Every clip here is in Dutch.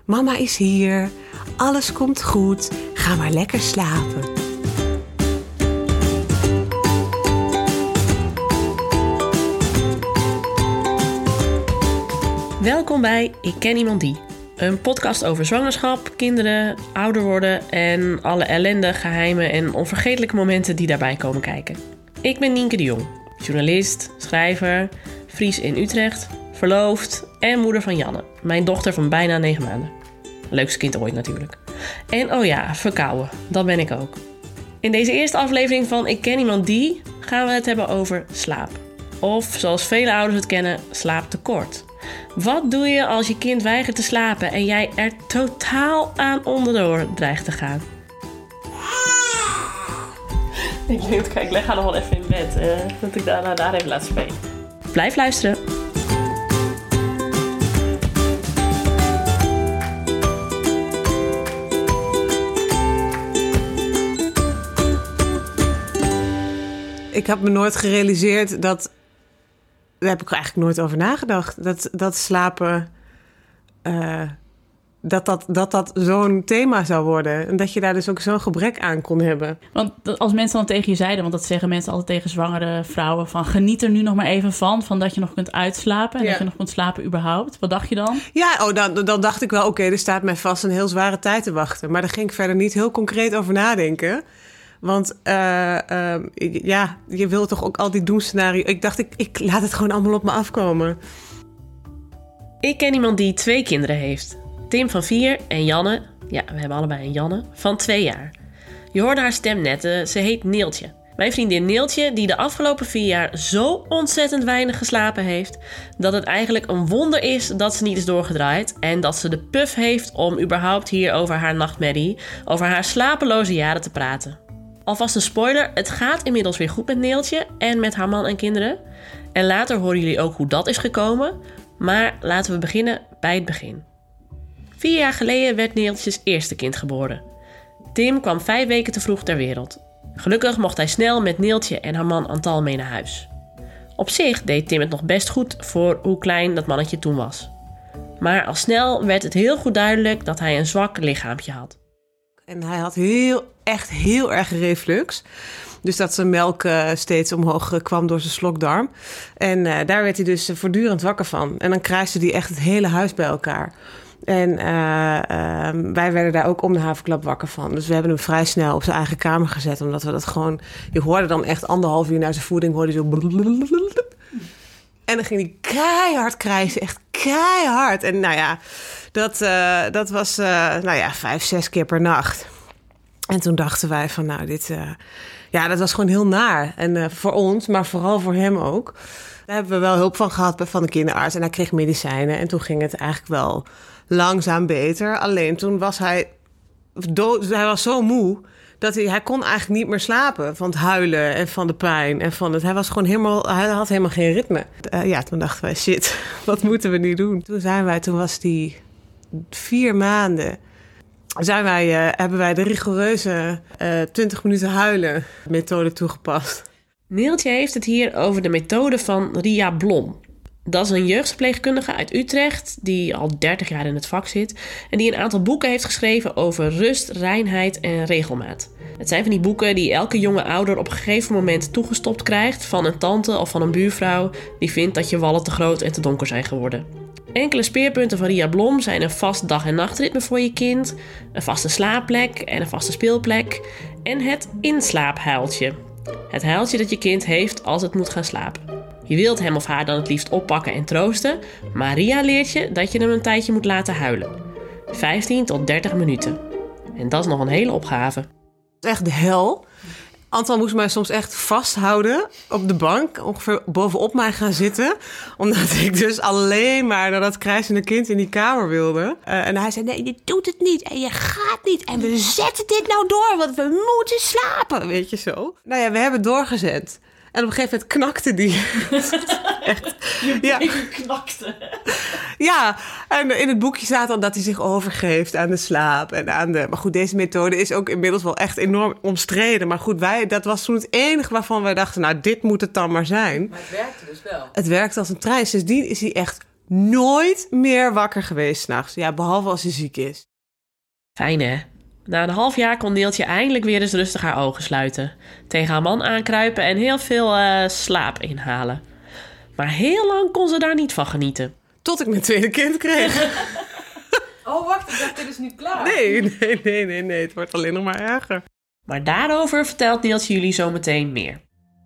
Mama is hier. Alles komt goed. Ga maar lekker slapen. Welkom bij Ik Ken Iemand Die. Een podcast over zwangerschap, kinderen, ouder worden en alle ellende, geheimen en onvergetelijke momenten die daarbij komen kijken. Ik ben Nienke de Jong, journalist, schrijver, Fries in Utrecht, verloofd en moeder van Janne, mijn dochter van bijna 9 maanden. Leukste kind ooit natuurlijk. En oh ja, verkouden, dat ben ik ook. In deze eerste aflevering van Ik Ken Iemand Die gaan we het hebben over slaap. Of zoals vele ouders het kennen, slaaptekort. Wat doe je als je kind weigert te slapen en jij er totaal aan onderdoor dreigt te gaan? Ik denk, kijk, leg haar nog wel even in bed. Dat ik daar even laat spelen. Blijf luisteren. Ik heb me nooit gerealiseerd dat... Daar heb ik eigenlijk nooit over nagedacht. Dat slapen... Dat zo'n thema zou worden. En dat je daar dus ook zo'n gebrek aan kon hebben. Want als mensen dan tegen je zeiden... want dat zeggen mensen altijd tegen zwangere vrouwen... van geniet er nu nog maar even van dat je nog kunt uitslapen... en dat je nog kunt slapen überhaupt. Wat dacht je dan? Ja, dan dacht ik wel... oké, er staat mij vast een heel zware tijd te wachten. Maar daar ging ik verder niet heel concreet over nadenken... Want je wil toch ook al die doemscenario... Ik dacht, ik laat het gewoon allemaal op me afkomen. Ik ken iemand die 2 kinderen heeft. Tim van 4 en Janne, ja, we hebben allebei een Janne, van 2 jaar. Je hoorde haar stem net, ze heet Neeltje. Mijn vriendin Neeltje, die de afgelopen 4 jaar zo ontzettend weinig geslapen heeft... dat het eigenlijk een wonder is dat ze niet is doorgedraaid... en dat ze de puf heeft om überhaupt hier over haar nachtmerrie... over haar slapeloze jaren te praten. Alvast een spoiler, het gaat inmiddels weer goed met Neeltje en met haar man en kinderen. En later horen jullie ook hoe dat is gekomen. Maar laten we beginnen bij het begin. 4 jaar geleden werd Neeltjes eerste kind geboren. Tim kwam 5 weken te vroeg ter wereld. Gelukkig mocht hij snel met Neeltje en haar man Antal mee naar huis. Op zich deed Tim het nog best goed voor hoe klein dat mannetje toen was. Maar al snel werd het heel goed duidelijk dat hij een zwak lichaampje had. En hij had echt heel erg reflux. Dus dat zijn melk steeds omhoog kwam door zijn slokdarm. En daar werd hij dus voortdurend wakker van. En dan kruiste hij echt het hele huis bij elkaar. En wij werden daar ook om de haverklap wakker van. Dus we hebben hem vrij snel op zijn eigen kamer gezet. Omdat we dat gewoon... Je hoorde dan echt 1,5 uur na zijn voeding... hoorde je zo... En dan ging hij keihard krijsen. Echt keihard. En nou ja... Dat was 5, 6 keer per nacht. En toen dachten wij van dat was gewoon heel naar. En voor ons, maar vooral voor hem ook. Daar hebben we wel hulp van gehad van de kinderarts. En hij kreeg medicijnen. En toen ging het eigenlijk wel langzaam beter. Alleen toen was hij was zo moe... dat hij kon eigenlijk niet meer slapen van het huilen en van de pijn. En van hij was gewoon hij had helemaal geen ritme. Toen dachten wij, shit, wat moeten we nu doen? Toen was hij 4 maanden. Hebben wij de rigoureuze 20 minuten huilen methode toegepast. Neeltje heeft het hier over de methode van Ria Blom. Dat is een jeugdverpleegkundige uit Utrecht die al 30 jaar in het vak zit... en die een aantal boeken heeft geschreven over rust, reinheid en regelmaat. Het zijn van die boeken die elke jonge ouder op een gegeven moment toegestopt krijgt... van een tante of van een buurvrouw die vindt dat je wallen te groot en te donker zijn geworden. Enkele speerpunten van Ria Blom zijn een vast dag- en nachtritme voor je kind... een vaste slaapplek en een vaste speelplek... en het inslaaphuiltje. Het huiltje dat je kind heeft als het moet gaan slapen. Je wilt hem of haar dan het liefst oppakken en troosten... maar Ria leert je dat je hem een tijdje moet laten huilen. 15 tot 30 minuten. En dat is nog een hele opgave. Het is echt de hel. Antal moest mij soms echt vasthouden op de bank, ongeveer bovenop mij gaan zitten. Omdat ik dus alleen maar naar dat krijzende kind in die kamer wilde. En hij zei, nee, je doet het niet en je gaat niet. En we zetten dit nou door, want we moeten slapen, weet je zo. Nou ja, we hebben doorgezet. En op een gegeven moment knakte die. Echt. Ja. Knakte. Ja, en in het boekje staat dan dat hij zich overgeeft aan de slaap. En aan de... Maar goed, deze methode is ook inmiddels wel echt enorm omstreden. Maar goed, dat was toen het enige waarvan wij dachten... nou, dit moet het dan maar zijn. Maar het werkte dus wel. Het werkte als een trein. Sindsdien is hij echt nooit meer wakker geweest 's nachts. Ja, behalve als hij ziek is. Fijn, hè? Na een half jaar kon Neeltje eindelijk weer eens rustig haar ogen sluiten. Tegen haar man aankruipen en heel veel slaap inhalen. Maar heel lang kon ze daar niet van genieten. Tot ik mijn tweede kind kreeg. Oh, wacht, ik dacht, dit is niet klaar. Nee. Het wordt alleen nog maar erger. Maar daarover vertelt Neeltje jullie zo meteen meer.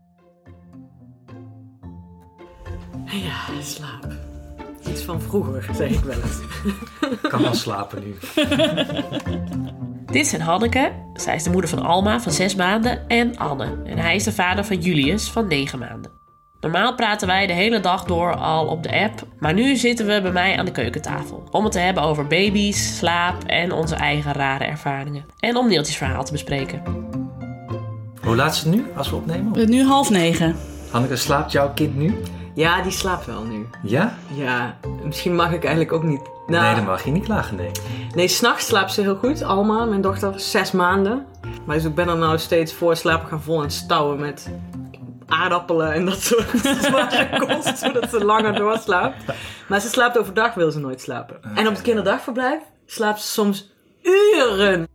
Ja, slaap. Iets van vroeger, zeg ik wel eens. Ik kan wel slapen nu. Dit zijn Hanneke, zij is de moeder van Alma van 6 maanden, en Anne. En hij is de vader van Julius van 9 maanden. Normaal praten wij de hele dag door al op de app, maar nu zitten we bij mij aan de keukentafel. Om het te hebben over baby's, slaap en onze eigen rare ervaringen. En om Neeltjes verhaal te bespreken. Hoe laat is het nu, als we opnemen? Nu 8:30. Hanneke, slaapt jouw kind nu? Ja, die slaapt wel nu. Ja? Ja, misschien mag ik eigenlijk ook niet. Nou, Nee, dan mag je niet klagen, nee. Nee, 's nachts slaapt ze heel goed. Alma, mijn dochter, 6 maanden. Maar dus ik ben er nou steeds voor slapen gaan vol en stouwen met aardappelen en dat soort zware kost, zodat ze langer doorslaapt. Maar ze slaapt overdag, wil ze nooit slapen. En op het kinderdagverblijf slaapt ze soms uren.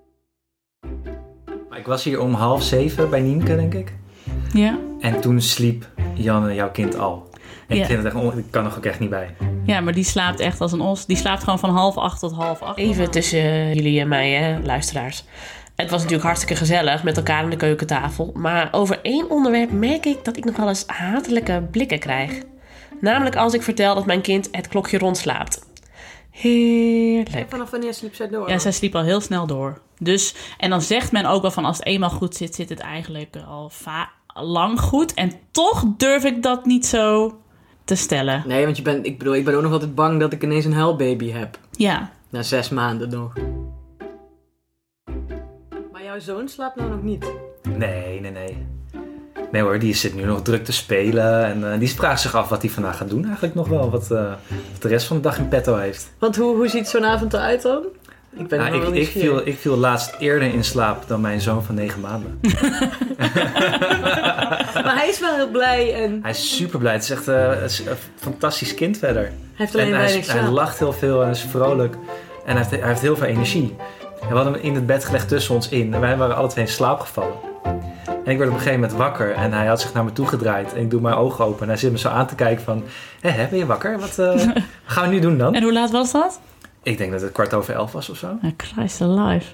Maar ik was hier om 6:30 bij Nienke, denk ik. Ja. En toen sliep Janne, jouw kind, al. En Ja. ik vind het echt, ik kan er ook echt niet bij. Ja, maar die slaapt echt als een os. Die slaapt gewoon van 7:30 tot 7:30. Even tussen jullie en mij, hè, luisteraars. Het was natuurlijk hartstikke gezellig met elkaar aan de keukentafel. Maar over één onderwerp merk ik dat ik nog wel eens hatelijke blikken krijg. Namelijk als ik vertel dat mijn kind het klokje rondslaapt. Heerlijk. Vanaf wanneer sliep zij door? Ja, zij sliep al heel snel door. Dus, en dan zegt men ook wel van als het eenmaal goed zit, zit het eigenlijk al lang goed. En toch durf ik dat niet zo te stellen. Nee, want ik ben ook nog altijd bang dat ik ineens een huilbaby heb. Ja. Na 6 maanden nog. Maar jouw zoon slaapt nou nog niet? Nee. Nee hoor, die zit nu nog druk te spelen. En die vraagt zich af wat hij vandaag gaat doen eigenlijk nog wel. Wat de rest van de dag in petto heeft. Want hoe ziet zo'n avond eruit dan? Ik ben Nou, wel nieuwsgierig. ik viel laatst eerder in slaap dan mijn zoon van 9 maanden. Maar hij is wel heel blij en Hij is super blij. Het is echt een fantastisch kind verder. hij heeft alleen En weinig hij slaap. lacht heel veel en is vrolijk. En hij heeft heel veel energie. En we hadden hem in het bed gelegd tussen ons in. En wij waren alle twee in slaap gevallen. En ik werd op een gegeven moment wakker. En hij had zich naar me toe gedraaid. En ik doe mijn ogen open. En hij zit me zo aan te kijken van... Hé, ben je wakker? Wat gaan we nu doen dan? En hoe laat was dat? Ik denk dat het 11:15 was of zo. Christ alive.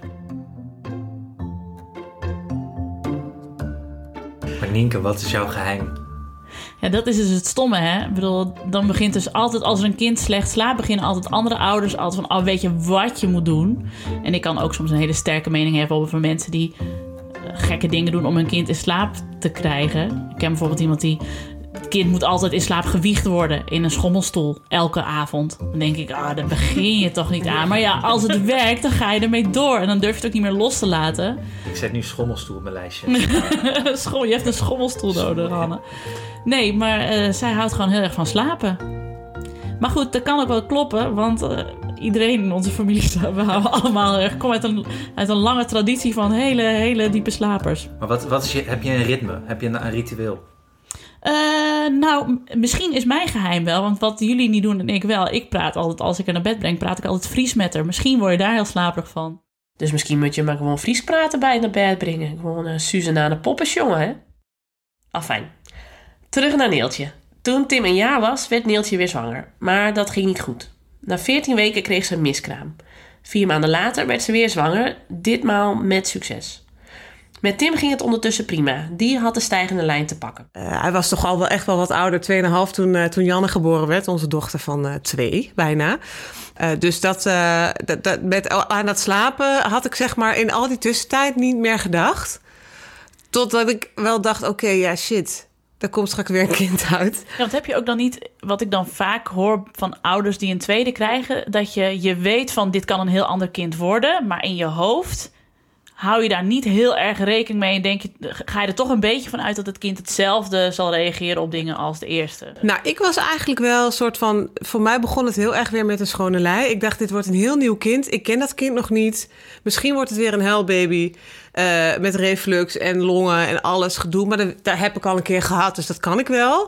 Maar Nienke, wat is jouw geheim? Ja, dat is dus het stomme, hè? Ik bedoel, dan begint dus altijd, als er een kind slecht slaapt, beginnen altijd andere ouders altijd van, weet je wat je moet doen? En ik kan ook soms een hele sterke mening hebben over mensen die gekke dingen doen om hun kind in slaap te krijgen. Ik ken bijvoorbeeld iemand die... Het kind moet altijd in slaap gewiegd worden in een schommelstoel, elke avond. Dan denk ik, daar begin je toch niet aan. Maar ja, als het werkt, dan ga je ermee door. En dan durf je het ook niet meer los te laten. Ik zet nu schommelstoel op mijn lijstje. Je hebt een schommelstoel nodig, Hanne. Nee, maar zij houdt gewoon heel erg van slapen. Maar goed, dat kan ook wel kloppen, want iedereen in onze familie, we houden allemaal, komen uit een lange traditie van hele diepe slapers. Maar wat is heb je een ritme? Heb je een ritueel? Nou, misschien is mijn geheim wel, want wat jullie niet doen en ik wel. Ik praat altijd, als ik haar naar bed breng, praat ik altijd Fries met haar. Misschien word je daar heel slaperig van. Dus misschien moet je maar gewoon Fries praten bij het naar bed brengen. Gewoon Suzanne Poppes, jongen, hè? Afijn. Terug naar Neeltje. Toen Tim een jaar was, werd Neeltje weer zwanger. Maar dat ging niet goed. Na 14 weken kreeg ze een miskraam. 4 maanden later werd ze weer zwanger, ditmaal met succes. Met Tim ging het ondertussen prima. Die had de stijgende lijn te pakken. Hij was toch al wel echt wel wat ouder, 2,5 toen Janne geboren werd. Onze dochter van 2, bijna. Dus met aan het slapen had ik zeg maar in al die tussentijd niet meer gedacht. Totdat ik wel dacht, oké, ja shit, er komt straks weer een kind uit. Ja, want heb je ook dan niet, wat ik dan vaak hoor van ouders die een tweede krijgen, dat je weet van dit kan een heel ander kind worden, maar in je hoofd hou je daar niet heel erg rekening mee en ga je er toch een beetje van uit dat het kind hetzelfde zal reageren op dingen als de eerste? Nou, ik was eigenlijk wel een soort van... Voor mij begon het heel erg weer met een schone lei. Ik dacht, dit wordt een heel nieuw kind. Ik ken dat kind nog niet. Misschien wordt het weer een huilbaby met reflux en longen en alles gedoe. Maar daar heb ik al een keer gehad, dus dat kan ik wel.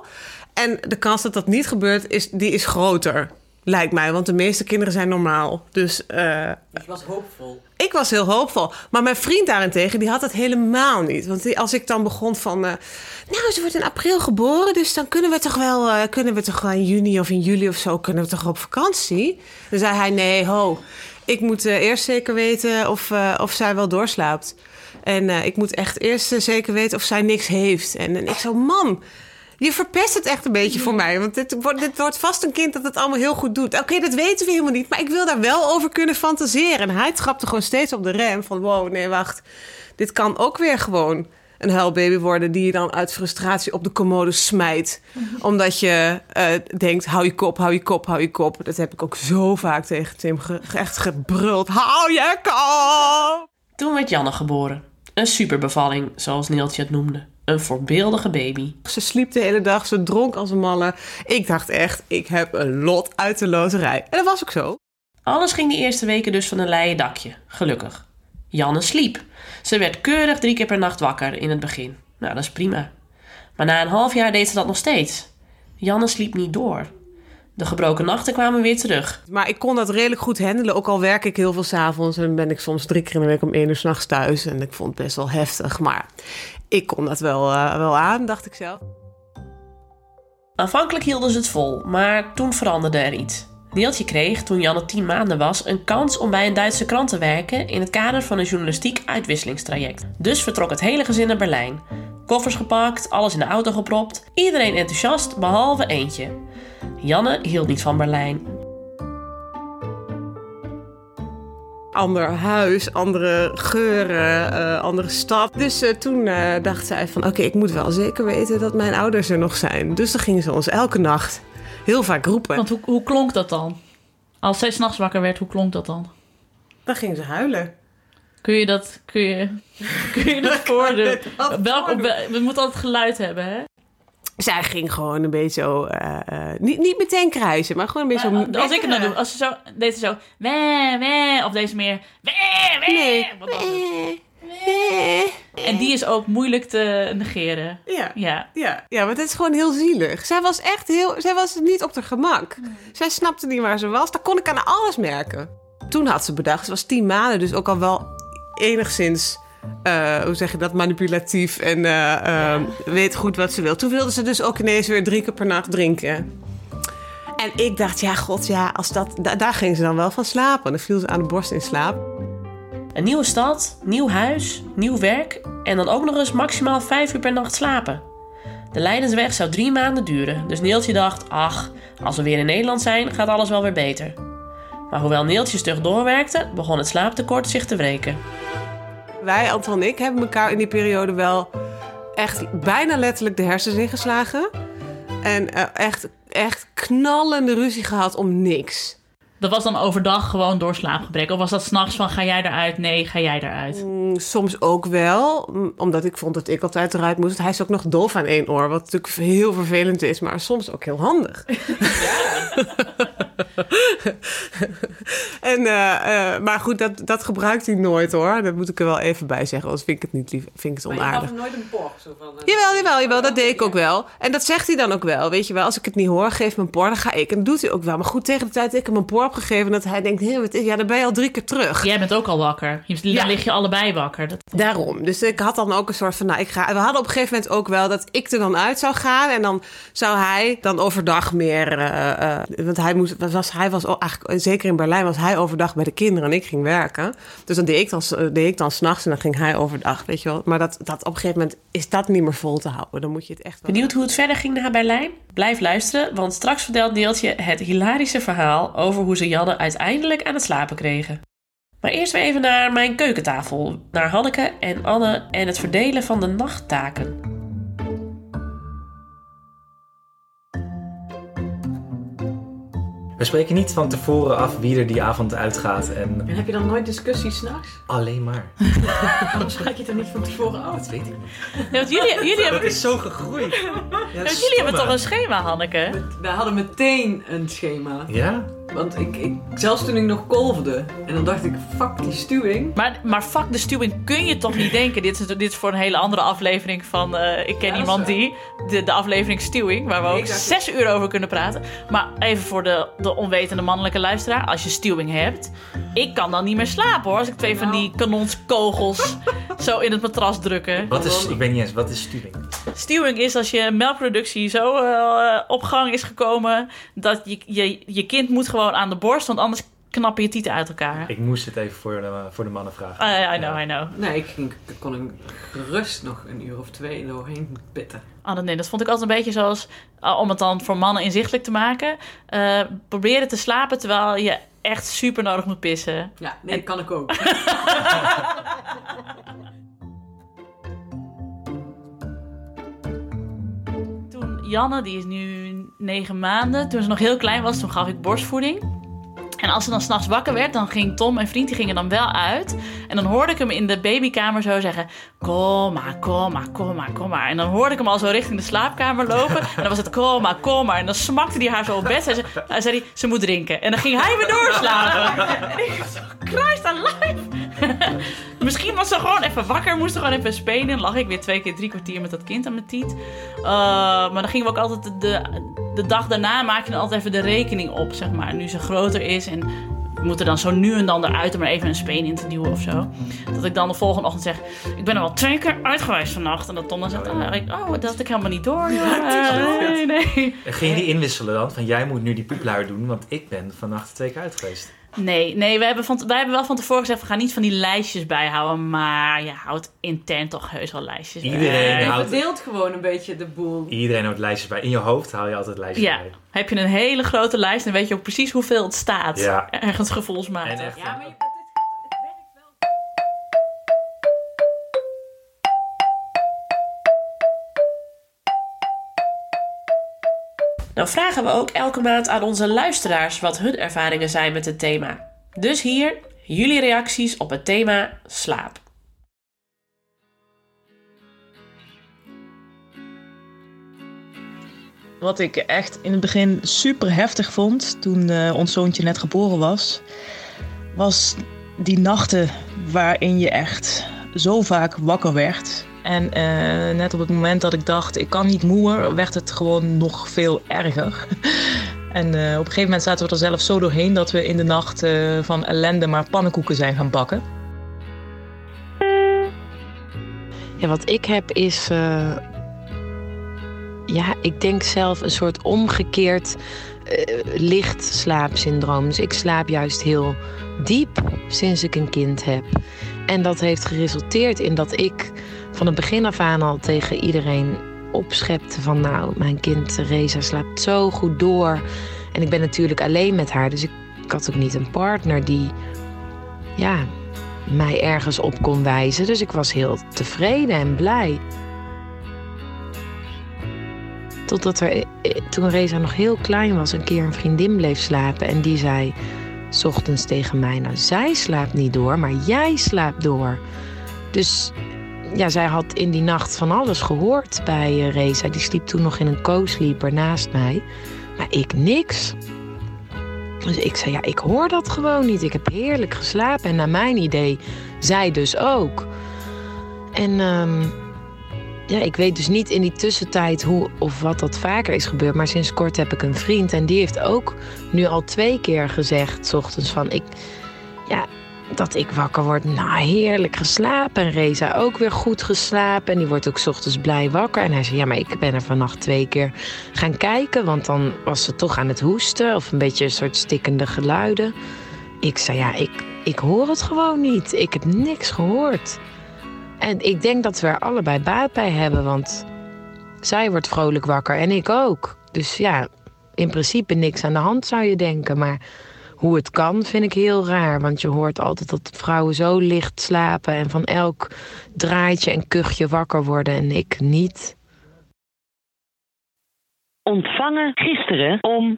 En de kans dat dat niet gebeurt, die is groter. Lijkt mij, want de meeste kinderen zijn normaal. Dus Ik was hoopvol. ik was heel hoopvol. Maar mijn vriend daarentegen, die had het helemaal niet. Want als ik dan begon van... nou, ze wordt in april geboren, dus dan kunnen we toch wel in juni of in juli of zo... kunnen we toch op vakantie? Dan zei hij, nee, ik moet eerst zeker weten of zij wel doorslaapt. En ik moet echt eerst zeker weten of zij niks heeft. En ik zo, man... Je verpest het echt een beetje voor mij. Want dit wordt vast een kind dat het allemaal heel goed doet. Oké, dat weten we helemaal niet. Maar ik wil daar wel over kunnen fantaseren. En hij trapte gewoon steeds op de rem. Van wow, nee, wacht. Dit kan ook weer gewoon een huilbaby worden... die je dan uit frustratie op de commode smijt. Omdat je denkt, hou je kop, hou je kop, hou je kop. Dat heb ik ook zo vaak tegen Tim echt gebruld. Hou je kop! Toen werd Janne geboren. Een superbevalling, zoals Neeltje het noemde. Een voorbeeldige baby. Ze sliep de hele dag, ze dronk als een malle. Ik dacht echt, ik heb een lot uit de loterij. En dat was ook zo. Alles ging die eerste weken dus van een leien dakje, gelukkig. Janne sliep. Ze werd keurig 3 keer per nacht wakker in het begin. Nou, dat is prima. Maar na een half jaar deed ze dat nog steeds. Janne sliep niet door. De gebroken nachten kwamen weer terug. Maar ik kon dat redelijk goed handelen. Ook al werk ik heel veel 's avonds. En ben ik soms 3 keer in de week om 1 uur 's nachts thuis. En ik vond het best wel heftig. Maar ik kon dat wel aan, dacht ik zelf. Aanvankelijk hielden ze het vol, maar toen veranderde er iets. Neeltje kreeg, toen Janne 10 maanden was, een kans om bij een Duitse krant te werken in het kader van een journalistiek uitwisselingstraject. Dus vertrok het hele gezin naar Berlijn. Koffers gepakt, alles in de auto gepropt. Iedereen enthousiast, behalve eentje. Janne hield niet van Berlijn. Ander huis, andere geuren, andere stad. Dus toen dacht zij van oké, ik moet wel zeker weten dat mijn ouders er nog zijn. Dus dan gingen ze ons elke nacht heel vaak roepen. Want hoe klonk dat dan? Als zij 's nachts wakker werd, hoe klonk dat dan? Dan gingen ze huilen. Kun je dat voordoen? We moeten altijd geluid hebben, hè? Zij ging gewoon een beetje zo... niet meteen krijsen, maar gewoon een beetje zo... Als ik het nou doe, als ze zo... Deed ze zo... Wee, wee, of deze meer... Wee, wee. Nee. Wat dan? En die is ook moeilijk te negeren. Ja, want het is gewoon heel zielig. Zij was niet op haar gemak. Zij snapte niet waar ze was. Dat kon ik aan alles merken. Toen had ze bedacht, ze was 10 maanden, dus ook al wel enigszins... hoe zeg je dat, manipulatief en weet goed wat ze wil. Toen wilde ze dus ook ineens weer 3 keer per nacht drinken. En ik dacht, daar ging ze dan wel van slapen. Dan viel ze aan de borst in slaap. Een nieuwe stad, nieuw huis, nieuw werk en dan ook nog eens maximaal 5 uur per nacht slapen. De lijdensweg zou 3 maanden duren, dus Neeltje dacht, ach, als we weer in Nederland zijn, gaat alles wel weer beter. Maar hoewel Neeltje stug doorwerkte, begon het slaaptekort zich te wreken. Wij, Anton en ik, hebben elkaar in die periode wel echt bijna letterlijk de hersens ingeslagen. En echt knallende ruzie gehad om niks. Dat was dan overdag gewoon door slaapgebrek? Of was dat 's nachts van, ga jij eruit? Nee, ga jij eruit? Soms ook wel, omdat ik vond dat ik altijd eruit moest. Hij is ook nog doof aan 1 oor, wat natuurlijk heel vervelend is, maar soms ook heel handig. Maar goed, dat gebruikt hij nooit hoor. Dat moet ik er wel even bij zeggen, anders vind ik het niet lief, vind ik het onaardig. Maar je gaf hem nooit een porg? Zo van, Jawel, dat deed ik ook wel. En dat zegt hij dan ook wel, weet je wel. Als ik het niet hoor, geef me een por, dan ga ik. En dat doet hij ook wel. Maar goed, tegen de tijd dat ik hem een por heb gegeven, dat hij denkt, dan ben je al 3 keer terug. Jij bent ook al wakker. Dan lig je allebei wakker. Daarom. Dus ik had dan ook een soort van, we hadden op een gegeven moment ook wel dat ik er dan uit zou gaan. En dan zou hij dan overdag meer, want hij was eigenlijk, zeker in Berlijn was hij overdag bij de kinderen en ik ging werken. Dus dan deed ik dan 's nachts en dan ging hij overdag, weet je wel. Maar dat op een gegeven moment is dat niet meer vol te houden. Dan moet je het echt wel... Benieuwd hoe het verder ging naar Berlijn? Blijf luisteren, want straks vertelt Neeltje het hilarische verhaal over hoe ze Janne uiteindelijk aan het slapen kregen. Maar eerst weer even naar mijn keukentafel, naar Hanneke en Anne en het verdelen van de nachttaken. We spreken niet van tevoren af wie er die avond uitgaat. En heb je dan nooit discussies 's nachts? alleen maar. Waarom spreek je het dan niet van tevoren af? Dat weet ik niet. Ja, want jullie hebben... Het is zo gegroeid. Jullie hebben toch een schema, Hanneke? We hadden meteen een schema. Ja? Want ik zelfs toen ik nog kolfde. En dan dacht ik, fuck die stuwing. Maar fuck de stuwing kun je toch niet denken. Dit is voor een hele andere aflevering van Ik ken iemand die. De aflevering stuwing, waar we ook 6 uur over kunnen praten. Maar even voor de onwetende mannelijke luisteraar. Als je stuwing hebt, ik kan dan niet meer slapen hoor. Als ik 2 van die kanonskogels zo in het matras drukken. Ik weet niet eens, wat is stuwing? Stuwing is als je melkproductie zo op gang is gekomen... dat je kind moet gewoon aan de borst, want anders knappen je tieten uit elkaar. Ik moest het even voor de mannen vragen. I know. Nee, ik kon gerust nog 1 uur of 2 doorheen pitten. Nee, dat vond ik altijd een beetje zoals... om het dan voor mannen inzichtelijk te maken... proberen te slapen terwijl je echt super nodig moet pissen. Ja, nee, dat kan ik ook. Janne, die is nu 9 maanden. Toen ze nog heel klein was, toen gaf ik borstvoeding. En als ze dan 's nachts wakker werd, dan ging Tom, mijn vriend, die gingen dan wel uit. En dan hoorde ik hem in de babykamer zo zeggen... Kom maar. En dan hoorde ik hem al zo richting de slaapkamer lopen. En dan was het kom maar. En dan smakte hij haar zo op bed. Hij zei, ze moet drinken. En dan ging hij weer doorslapen. En ik was zo, Christ alive. Misschien was ze gewoon even wakker, moest ze gewoon even spelen. Dan lag ik weer 2 keer 3 kwartier met dat kind aan mijn tiet. Maar dan gingen we ook altijd de dag daarna maak je dan altijd even de rekening op, zeg maar. Nu ze groter is en we moeten dan zo nu en dan eruit om er even een speen in te duwen of zo. Dat ik dan de volgende ochtend zeg, ik ben er wel 2 keer uit geweest vannacht. En dat Tom dan zegt, dat had ik helemaal niet door. Nee. Ging je die inwisselen dan? Van jij moet nu die poepluier doen, want ik ben vannacht 2 keer uit geweest. Nee, wij hebben wel van tevoren gezegd... we gaan niet van die lijstjes bijhouden... maar je houdt intern toch heus wel lijstjes bij. Je verdeelt gewoon een beetje de boel. Iedereen houdt lijstjes bij. In je hoofd haal je altijd lijstjes bij. Heb je een hele grote lijst... dan weet je ook precies hoeveel het staat. Ja. Ergens gevoelsmatig. En echt, Ja, maar het werkt wel. Nou vragen we ook elke maand aan onze luisteraars wat hun ervaringen zijn met het thema. Dus hier jullie reacties op het thema slaap. Wat ik echt in het begin super heftig vond toen ons zoontje net geboren was die nachten waarin je echt zo vaak wakker werd. En net op het moment dat ik dacht, ik kan niet moeer, werd het gewoon nog veel erger. En op een gegeven moment zaten we er zelf zo doorheen dat we in de nacht van ellende maar pannenkoeken zijn gaan bakken. Ja, wat ik heb is, ik denk zelf een soort omgekeerd licht slaapsyndroom. Dus ik slaap juist heel diep sinds ik een kind heb. En dat heeft geresulteerd in dat ik van het begin af aan al tegen iedereen opschepte van mijn kind Reza slaapt zo goed door. En ik ben natuurlijk alleen met haar, dus ik had ook niet een partner die mij ergens op kon wijzen. Dus ik was heel tevreden en blij. Totdat toen Reza nog heel klein was, een keer een vriendin bleef slapen en die zei 's ochtends tegen mij, zij slaapt niet door, maar jij slaapt door. Dus zij had in die nacht van alles gehoord bij Reza. Die sliep toen nog in een co-sleeper naast mij. Maar ik niks. Dus ik zei, ik hoor dat gewoon niet. Ik heb heerlijk geslapen. En naar mijn idee, zij dus ook. En ik weet dus niet in die tussentijd hoe of wat dat vaker is gebeurd. Maar sinds kort heb ik een vriend. En die heeft ook nu al 2 keer gezegd 's ochtends van dat ik wakker word. Heerlijk geslapen. En Reza ook weer goed geslapen. En die wordt ook 's ochtends blij wakker. En hij zei, maar ik ben er vannacht 2 keer gaan kijken. Want dan was ze toch aan het hoesten. Of een beetje een soort stikkende geluiden. Ik zei, ik hoor het gewoon niet. Ik heb niks gehoord. En ik denk dat we er allebei baat bij hebben. Want zij wordt vrolijk wakker en ik ook. Dus in principe niks aan de hand zou je denken. Maar hoe het kan, vind ik heel raar. Want je hoort altijd dat vrouwen zo licht slapen en van elk draaitje en kuchje wakker worden en ik niet. Ontvangen gisteren om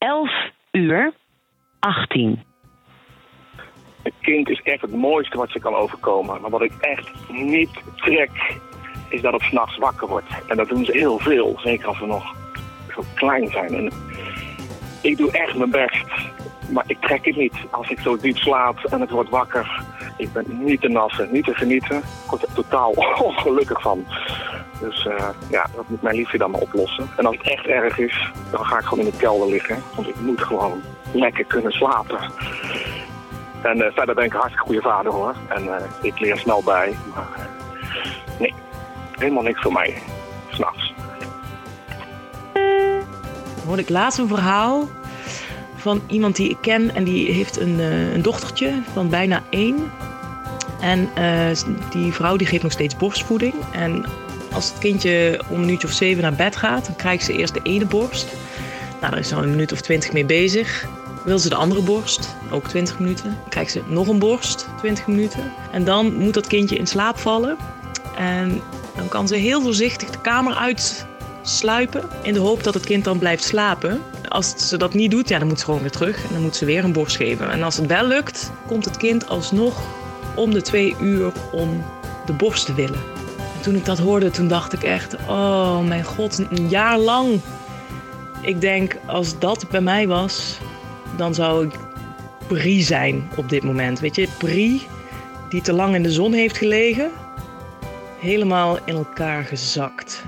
11:18. Een kind is echt het mooiste wat ze kan overkomen. Maar wat ik echt niet trek, is dat het 's nachts wakker wordt. En dat doen ze heel veel, zeker als ze nog zo klein zijn. En ik doe echt mijn best Maar ik trek het niet. Als ik zo diep slaap en het wordt wakker, ik ben niet te nassen, niet te genieten. Ik word er totaal ongelukkig van. Dus dat moet mijn liefje dan maar oplossen. En als het echt erg is, dan ga ik gewoon in de kelder liggen. Want ik moet gewoon lekker kunnen slapen. En verder ben ik een hartstikke goede vader hoor. En ik leer snel bij. Maar nee, helemaal niks voor mij. 's Nachts. Hoorde ik laatst een verhaal van iemand die ik ken en die heeft een dochtertje van bijna 1. En die vrouw die geeft nog steeds borstvoeding. En als het kindje om een uurtje of 7 naar bed gaat, dan krijgt ze eerst de ene borst. Nou, daar is ze al een minuut of 20 mee bezig. Wil ze de andere borst, ook 20 minuten. Dan krijgt ze nog een borst, 20 minuten. En dan moet dat kindje in slaap vallen. En dan kan ze heel voorzichtig de kamer uitsluipen in de hoop dat het kind dan blijft slapen. Als ze dat niet doet, dan moet ze gewoon weer terug en dan moet ze weer een borst geven. En als het wel lukt, komt het kind alsnog om de 2 uur om de borst te willen. En toen ik dat hoorde, toen dacht ik echt, oh mijn god, een jaar lang. Ik denk, als dat bij mij was, dan zou ik Brie zijn op dit moment. Weet je, Brie die te lang in de zon heeft gelegen, helemaal in elkaar gezakt.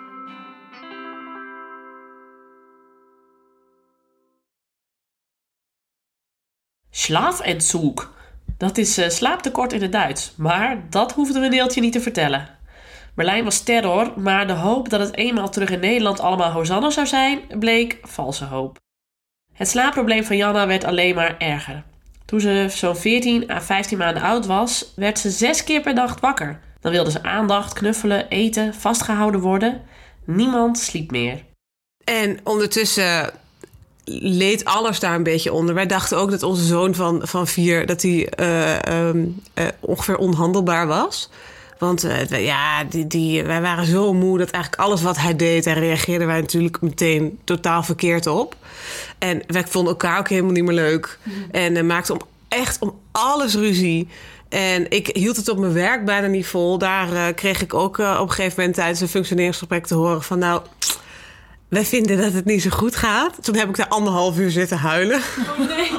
Schlafentzug. Dat is slaaptekort in het Duits. Maar dat hoefde we Neeltje niet te vertellen. Berlijn was terror, maar de hoop dat het eenmaal terug in Nederland allemaal Hosanna zou zijn, bleek valse hoop. Het slaapprobleem van Janna werd alleen maar erger. Toen ze zo'n 14 à 15 maanden oud was, werd ze 6 keer per nacht wakker. Dan wilde ze aandacht, knuffelen, eten, vastgehouden worden. Niemand sliep meer. En ondertussen leed alles daar een beetje onder. Wij dachten ook dat onze zoon van 4... dat hij ongeveer onhandelbaar was. Want wij waren zo moe dat eigenlijk alles wat hij deed, daar reageerden wij natuurlijk meteen totaal verkeerd op. En wij vonden elkaar ook helemaal niet meer leuk. En maakten om alles ruzie. En ik hield het op mijn werk bijna niet vol. Daar kreeg ik ook op een gegeven moment tijdens een functioneringsgesprek te horen van, nou, wij vinden dat het niet zo goed gaat. Toen heb ik daar 1,5 uur zitten huilen. Oh nee.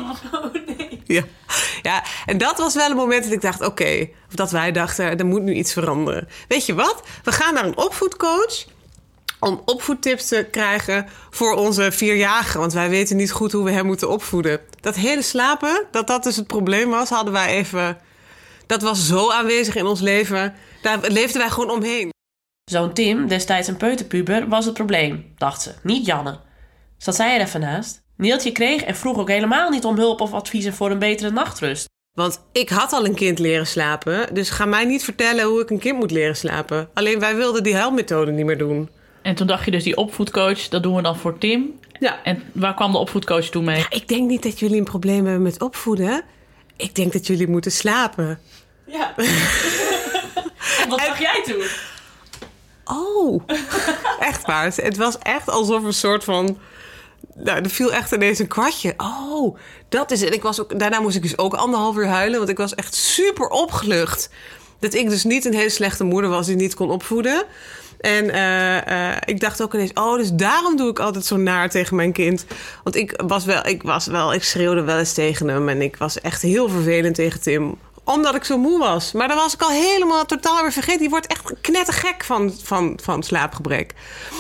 Ja, en dat was wel een moment dat ik dacht, oké, of dat wij dachten, er moet nu iets veranderen. Weet je wat? We gaan naar een opvoedcoach om opvoedtips te krijgen voor onze 4-jarige. Want wij weten niet goed hoe we hem moeten opvoeden. Dat hele slapen, dat dus het probleem was, hadden wij even. Dat was zo aanwezig in ons leven. Daar leefden wij gewoon omheen. Zo'n Tim, destijds een peuterpuber, was het probleem, dacht ze. Niet Janne. Zat zij er even naast? Neeltje kreeg en vroeg ook helemaal niet om hulp of adviezen voor een betere nachtrust. Want ik had al een kind leren slapen. Dus ga mij niet vertellen hoe ik een kind moet leren slapen. Alleen wij wilden die huilmethode niet meer doen. En toen dacht je dus die opvoedcoach, dat doen we dan voor Tim. Ja. En waar kwam de opvoedcoach toen mee? Ja, ik denk niet dat jullie een probleem hebben met opvoeden. Ik denk dat jullie moeten slapen. Ja. En wat dacht jij toen? Oh, echt waar. Het was echt alsof een soort van. Nou, er viel echt ineens een kwartje. Oh, dat is het. Daarna moest ik dus ook 1,5 uur huilen. Want ik was echt super opgelucht. Dat ik dus niet een hele slechte moeder was die niet kon opvoeden. En ik dacht ook ineens, dus daarom doe ik altijd zo naar tegen mijn kind. Want ik schreeuwde wel eens tegen hem. En ik was echt heel vervelend tegen Tim. Omdat ik zo moe was. Maar dan was ik al helemaal totaal weer vergeten. Die wordt echt knettergek van slaapgebrek.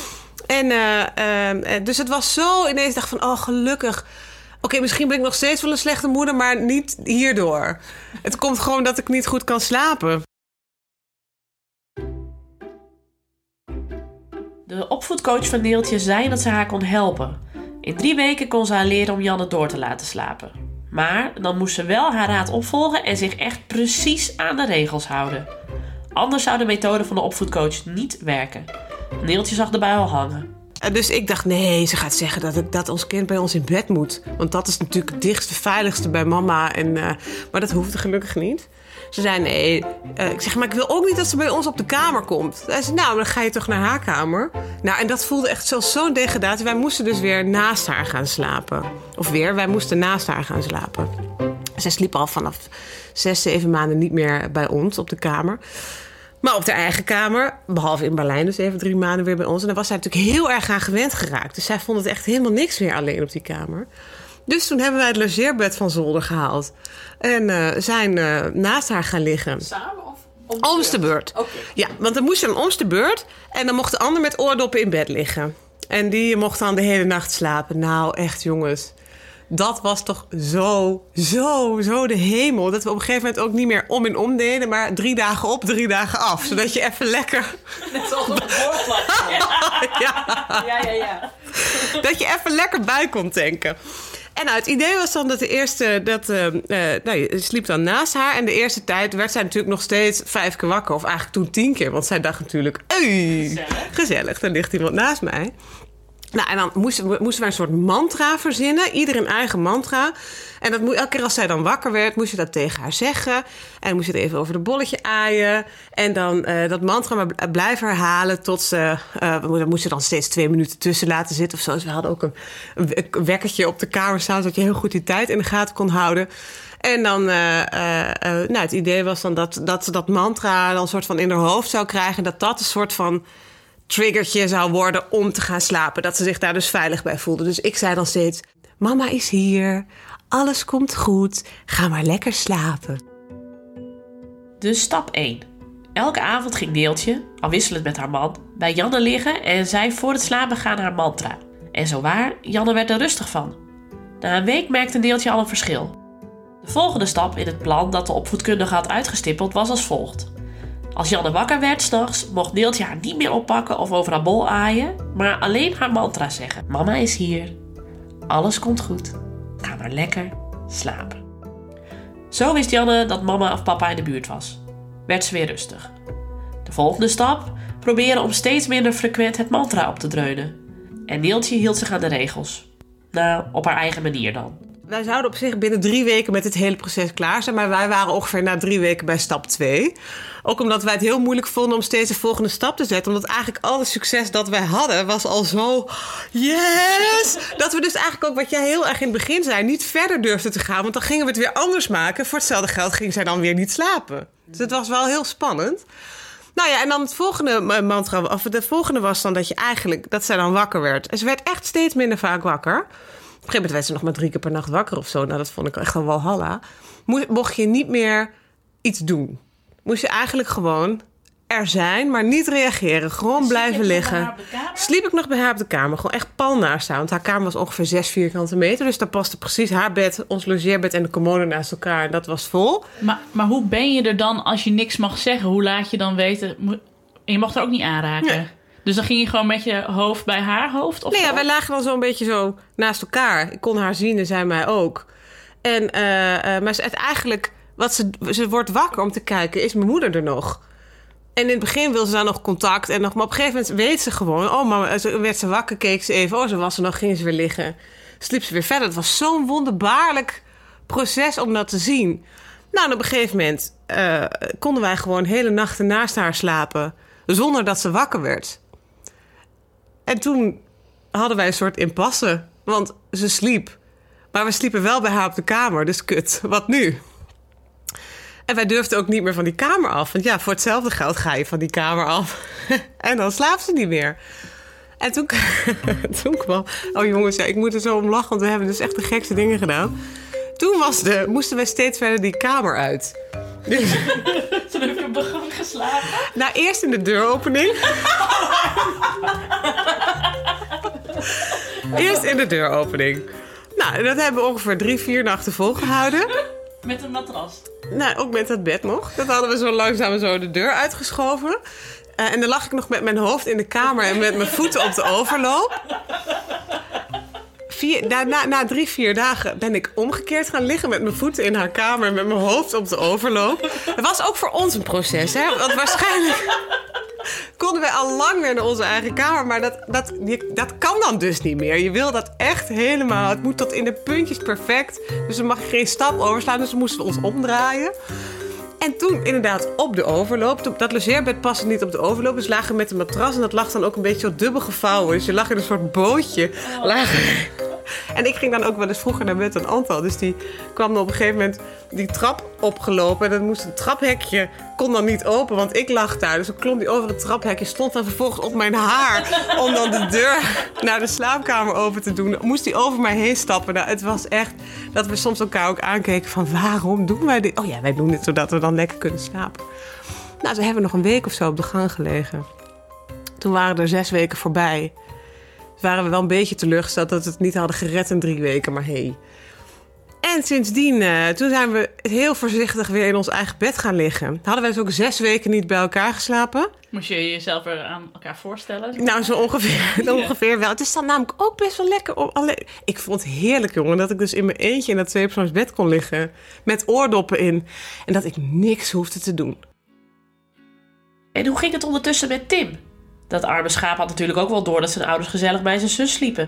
En dus het was zo ineens dacht van, gelukkig. Oké, misschien ben ik nog steeds wel een slechte moeder, maar niet hierdoor. Het komt gewoon dat ik niet goed kan slapen. De opvoedcoach van Neeltje zei dat ze haar kon helpen. In 3 weken kon ze haar leren om Janne door te laten slapen. Maar dan moest ze wel haar raad opvolgen en zich echt precies aan de regels houden. Anders zou de methode van de opvoedcoach niet werken. Neeltje zag erbij al hangen. Dus ik dacht, nee, ze gaat zeggen dat ons kind bij ons in bed moet. Want dat is natuurlijk het dichtste, veiligste bij mama. Maar dat hoefde gelukkig niet. Ze zei, nee. Ik zeg, maar ik wil ook niet dat ze bij ons op de kamer komt. Hij zei, nou, dan ga je toch naar haar kamer. Nou, en dat voelde echt zo'n degradatie. Wij moesten dus weer naast haar gaan slapen. Wij moesten naast haar gaan slapen. Zij sliep al vanaf 6, 7 maanden niet meer bij ons op de kamer. Maar op haar eigen kamer, behalve in Berlijn, dus even 3 maanden weer bij ons. En daar was zij natuurlijk heel erg aan gewend geraakt. Dus zij vond het echt helemaal niks meer alleen op die kamer. Dus toen hebben wij het logeerbed van zolder gehaald. En zijn naast haar gaan liggen. Samen of Oms de beurt. Oké. Ja, want dan moest je oms de beurt. En dan mocht de ander met oordoppen in bed liggen. En die mocht dan de hele nacht slapen. Nou, echt jongens. Dat was toch zo de hemel. Dat we op een gegeven moment ook niet meer om en om deden. Maar 3 dagen op, 3 dagen af. Zodat je even lekker... Net zoals op het boordplatje. Ja. Dat je even lekker bij kon tanken. En nou, het idee was dan dat je sliep dan naast haar. En de eerste tijd werd zij natuurlijk nog steeds 5 keer wakker. Of eigenlijk toen 10 keer. Want zij dacht natuurlijk, gezellig, dan ligt iemand naast mij. Nou, en dan moesten wij een soort mantra verzinnen. Ieder een eigen mantra. En elke keer als zij dan wakker werd, moest je dat tegen haar zeggen. En dan moest je het even over de bolletje aaien. En dan dat mantra maar blijven herhalen tot ze... we moesten dan steeds 2 minuten tussen laten zitten of zo. Dus we hadden ook een wekkertje op de kamer staan... zodat je heel goed die tijd in de gaten kon houden. En dan, het idee was dan dat ze dat mantra dan een soort van in haar hoofd zou krijgen. Dat een soort van... triggertje zou worden om te gaan slapen. Dat ze zich daar dus veilig bij voelde. Dus ik zei dan steeds... Mama is hier. Alles komt goed. Ga maar lekker slapen. Dus stap 1. Elke avond ging Neeltje, afwisselend met haar man, bij Janne liggen en zei voor het slapen gaan haar mantra. En zowaar, Janne werd er rustig van. Na een week merkte Neeltje al een verschil. De volgende stap in het plan dat de opvoedkundige had uitgestippeld was als volgt. Als Janne wakker werd 's nachts, mocht Neeltje haar niet meer oppakken of over haar bol aaien, maar alleen haar mantra zeggen. Mama is hier. Alles komt goed. Ga maar lekker slapen. Zo wist Janne dat mama of papa in de buurt was. Werd ze weer rustig. De volgende stap, proberen om steeds minder frequent het mantra op te dreunen. En Neeltje hield zich aan de regels. Nou, op haar eigen manier dan. Wij zouden op zich binnen 3 weken met het hele proces klaar zijn. Maar wij waren ongeveer na 3 weken bij stap 2. Ook omdat wij het heel moeilijk vonden om steeds de volgende stap te zetten. Omdat eigenlijk al het succes dat wij hadden was al zo... Yes! Dat we dus eigenlijk ook, wat jij heel erg in het begin zei... niet verder durfden te gaan. Want dan gingen we het weer anders maken. Voor hetzelfde geld ging zij dan weer niet slapen. Dus het was wel heel spannend. Nou ja, en dan het volgende mantra... of de volgende was dan dat zij dan wakker werd. En ze werd echt steeds minder vaak wakker... Op een gegeven moment werd ze nog maar 3 keer per nacht wakker of zo. Nou, dat vond ik echt wel walhalla. Mocht je niet meer iets doen. Moest je eigenlijk gewoon er zijn, maar niet reageren. Gewoon blijven liggen. Sliep ik nog bij haar op de kamer. Gewoon echt pal naast haar. Want haar kamer was ongeveer 6 vierkante meter. Dus daar paste precies haar bed, ons logeerbed en de commode naast elkaar. En dat was vol. Maar hoe ben je er dan als je niks mag zeggen? Hoe laat je dan weten... En je mocht er ook niet aanraken? Nee. Dus dan ging je gewoon met je hoofd bij haar hoofd? Of nee, ja, wij lagen dan zo een beetje zo naast elkaar. Ik kon haar zien en zij mij ook. En, maar ze eigenlijk... Ze wordt wakker om te kijken, is mijn moeder er nog? En in het begin wil ze dan nog contact. Maar op een gegeven moment weet ze gewoon... Oh, mama, werd ze wakker, keek ze even. Oh, ze was er nog, ging ze weer liggen. Sliep ze weer verder. Het was zo'n wonderbaarlijk proces om dat te zien. Nou, en op een gegeven moment konden wij gewoon hele nachten naast haar slapen... zonder dat ze wakker werd. En toen hadden wij een soort impasse. Want ze sliep. Maar we sliepen wel bij haar op de kamer. Dus kut, wat nu? En wij durfden ook niet meer van die kamer af. Want ja, voor hetzelfde geld ga je van die kamer af. En dan slaapt ze niet meer. En toen kwam... Oh jongens, ja, ik moet er zo om lachen. Want we hebben dus echt de gekste dingen gedaan. Toen moesten wij steeds verder die kamer uit. Dus... Toen heb je op de gang geslapen? Nou, eerst in de deuropening. Eerst in de deuropening. Nou, dat hebben we ongeveer 3-4 nachten volgehouden. Met een matras? Nou, ook met dat bed nog. Dat hadden we zo langzaam zo de deur uitgeschoven. En dan lag ik nog met mijn hoofd in de kamer en met mijn voeten op de overloop. Na 3-4 dagen ben ik omgekeerd gaan liggen met mijn voeten in haar kamer en met mijn hoofd op de overloop. Het was ook voor ons een proces, hè? Want waarschijnlijk konden wij al lang weer naar onze eigen kamer, maar dat kan dan dus niet meer. Je wil dat echt helemaal. Het moet tot in de puntjes perfect. Dus er mag geen stap overslaan, dus we moesten ons omdraaien. En toen inderdaad op de overloop. Dat logeerbed paste niet op de overloop. Dus lagen met een matras. En dat lag dan ook een beetje zo dubbel gevouwen. Dus je lag in een soort bootje. En ik ging dan ook wel eens vroeger naar bed dan Antal. Dus die kwam dan op een gegeven moment die trap opgelopen. En dan moest een traphekje, kon dan niet open, want ik lag daar. Dus dan klom die over het traphekje, stond dan vervolgens op mijn haar om dan de deur naar de slaapkamer open te doen. Moest die over mij heen stappen. Nou, het was echt dat we soms elkaar ook aankeken van waarom doen wij dit? Oh ja, wij doen dit zodat we dan lekker kunnen slapen. Nou, ze hebben nog een week of zo op de gang gelegen. Toen waren er 6 weken voorbij. Toen waren we wel een beetje teleurgesteld dat we het niet hadden gered in 3 weken, maar hey. En sindsdien, toen zijn we heel voorzichtig weer in ons eigen bed gaan liggen. Hadden wij dus ook 6 weken niet bij elkaar geslapen. Moest je jezelf er aan elkaar voorstellen? Nou, zo ongeveer wel. Het is dan namelijk ook best wel lekker om alleen... Ik vond het heerlijk, jongen, dat ik dus in mijn eentje in dat 2-persoonsbed kon liggen. Met oordoppen in. En dat ik niks hoefde te doen. En hoe ging het ondertussen met Tim? Dat arme schaap had natuurlijk ook wel door dat zijn ouders gezellig bij zijn zus sliepen.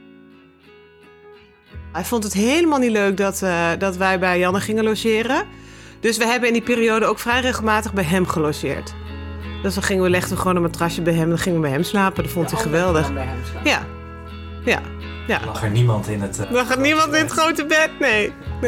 Hij vond het helemaal niet leuk dat wij bij Janne gingen logeren. Dus we hebben in die periode ook vrij regelmatig bij hem gelogeerd. Dus dan legden we gewoon een matrasje bij hem en dan gingen we bij hem slapen. Dat vond hij geweldig. Ja. Lag er niemand in het... Lag er niemand in het grote bed? Nee.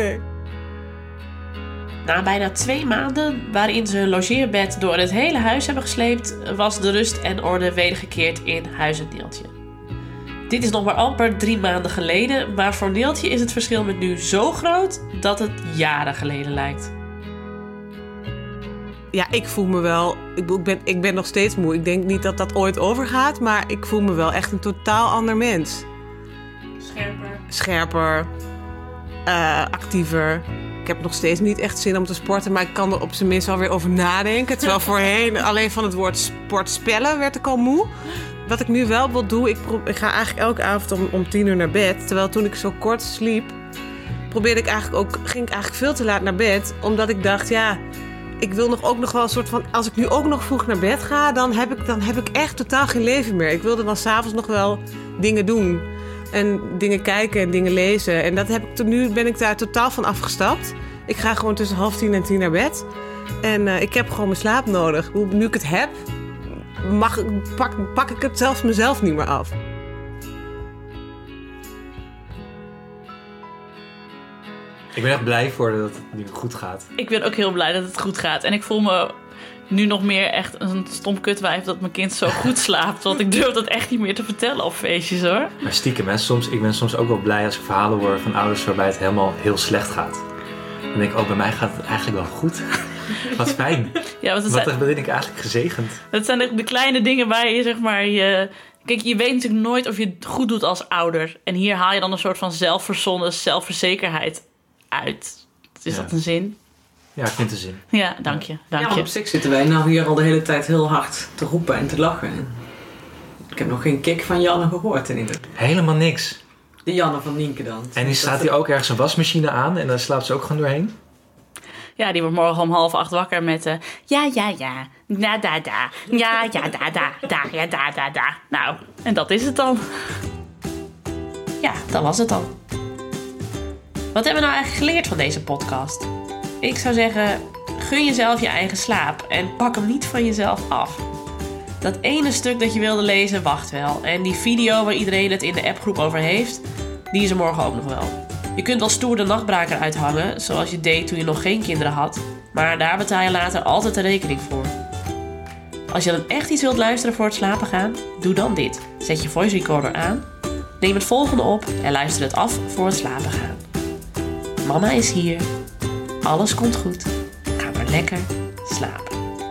Na bijna 2 maanden waarin ze hun logeerbed door het hele huis hebben gesleept, was de rust en orde wedergekeerd in huis en Neeltje. Dit is nog maar amper 3 maanden geleden, maar voor Neeltje is het verschil met nu zo groot dat het jaren geleden lijkt. Ja, ik voel me wel... Ik ben nog steeds moe. Ik denk niet dat dat ooit overgaat, maar ik voel me wel echt een totaal ander mens. Scherper. Actiever. Ik heb nog steeds niet echt zin om te sporten, maar ik kan er op zijn minst wel weer over nadenken. Terwijl voorheen alleen van het woord sportspellen werd ik al moe. Wat ik nu wel wil doen, ik ga eigenlijk elke avond om 10 uur naar bed. Terwijl toen ik zo kort sliep, ging ik eigenlijk veel te laat naar bed. Omdat ik dacht, ja, ik wil ook nog wel een soort van... Als ik nu ook nog vroeg naar bed ga, dan heb ik echt totaal geen leven meer. Ik wilde dan 's avonds nog wel dingen doen. En dingen kijken en dingen lezen. En nu ben ik daar totaal van afgestapt. Ik ga gewoon tussen 9:30 en 10 naar bed. En ik heb gewoon mijn slaap nodig. Nu ik het heb, pak ik het zelfs mezelf niet meer af. Ik ben echt blij voor dat het nu goed gaat. Ik ben ook heel blij dat het goed gaat. En ik voel me nu nog meer echt een stom kutwijf dat mijn kind zo goed slaapt. Want ik durf dat echt niet meer te vertellen op feestjes, hoor. Maar stiekem, ik ben soms ook wel blij als ik verhalen hoor van ouders waarbij het helemaal heel slecht gaat. Dan denk ik, bij mij gaat het eigenlijk wel goed. Wat fijn. Ja, Wat ben ik eigenlijk gezegend. Dat zijn de kleine dingen waar je, zeg maar... Kijk, je weet natuurlijk nooit of je het goed doet als ouder. En hier haal je dan een soort van zelfverzonnen zelfverzekerheid uit. Is dat een zin? Ja, ik vind het een zin. Ja, dank je. Ja, op zich zitten wij nou hier al de hele tijd heel hard te roepen en te lachen. Ik heb nog geen kick van Janne gehoord in ieder geval. Helemaal niks. De Janne van Nienke dan. En die staat hier ook ergens een wasmachine aan en daar slaapt ze ook gewoon doorheen? Ja, die wordt morgen om 7:30 wakker met... ja, na, da, da. Ja, da. Nou, en dat is het dan. Ja, dat was het dan. Wat hebben we nou eigenlijk geleerd van deze podcast? Ik zou zeggen, gun jezelf je eigen slaap en pak hem niet van jezelf af. Dat ene stuk dat je wilde lezen, wacht wel. En die video waar iedereen het in de appgroep over heeft, die is er morgen ook nog wel. Je kunt wel stoer de nachtbraker uithangen, zoals je deed toen je nog geen kinderen had. Maar daar betaal je later altijd de rekening voor. Als je dan echt iets wilt luisteren voor het slapen gaan, doe dan dit. Zet je voice recorder aan, neem het volgende op en luister het af voor het slapen gaan. Mama is hier. Alles komt goed. Ga maar lekker slapen.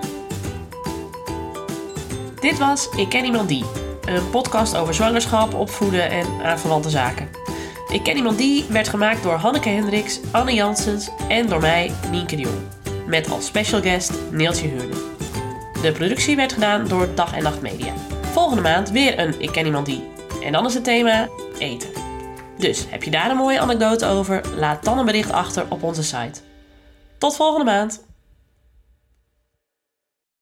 Dit was Ik Ken Iemand Die. Een podcast over zwangerschap, opvoeden en aanverwante zaken. Ik Ken Iemand Die werd gemaakt door Hanneke Hendricks, Anne Janssens en door mij, Nienke de Jong. Met als special guest Neeltje Huurne. De productie werd gedaan door Dag en Nacht Media. Volgende maand weer een Ik Ken Iemand Die. En dan is het thema eten. Dus heb je daar een mooie anekdote over? Laat dan een bericht achter op onze site. Tot volgende maand!